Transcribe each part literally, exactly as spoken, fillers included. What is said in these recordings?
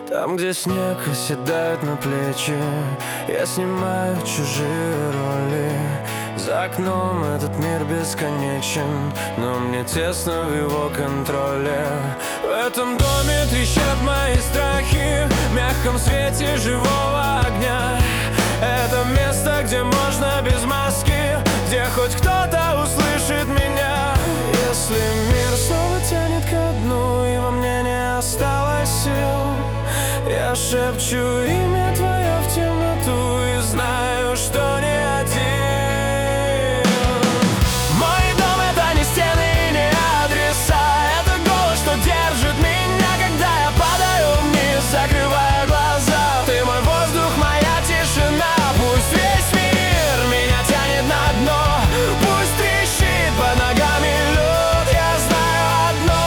Там, где снег оседает на плечи, я снимаю чужие роли. За окном этот мир бесконечен, но мне тесно в его контроле. В этом доме трещат мои страхи в мягком свете живого огня. Это место, где можно без маски, где хоть кто-то услышит меня. Если мир снова тянет ко дну и во мне не осталось сил, я шепчу имя твое в темноту и знаю, что не один. Мой дом — это не стены и не адреса, это голос, что держит меня, когда я падаю вниз, закрывая глаза. Ты мой воздух, моя тишина. Пусть весь мир меня тянет на дно, пусть трещит под ногами лед, я знаю одно: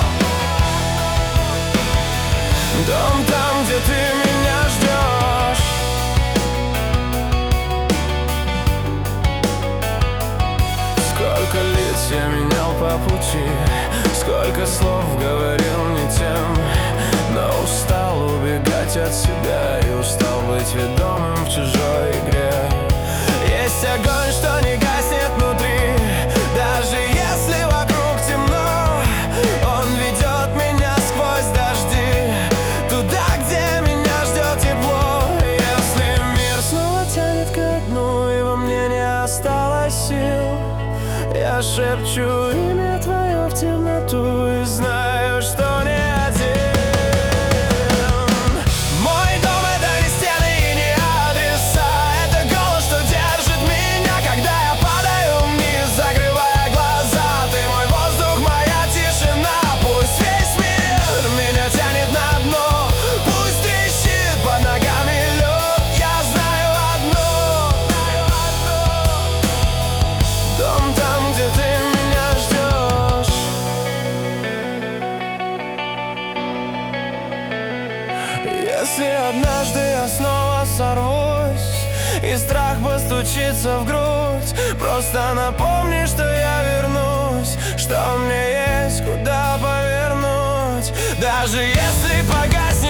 дом там, где ты меня ждешь. Сколько лиц я менял по пути, сколько слов говорил не тем, но устал убегать от себя и устал быть ведомым в чужой игре. Есть огонь, что не гаснет внутри, даже если вокруг темно. Он ведет меня сквозь дожди, туда, где меня ждет тепло. Если мир снова тянет ко дну и во мне не осталось сил, я шепчу имя твое в темноту и знаю, что не один. Мой дом — это не стены и не адреса, это голос, что держит меня, когда я падаю вниз, закрывая глаза. Ты мой воздух, моя тишина. Пусть весь мир меня тянет на дно, пусть трещит под ногами лед, я знаю одно: дом там, где ты меня ждешь. Если однажды я снова сорвусь и страх постучится в грудь, просто напомни, что я вернусь, что мне есть куда повернуть. Даже если погасит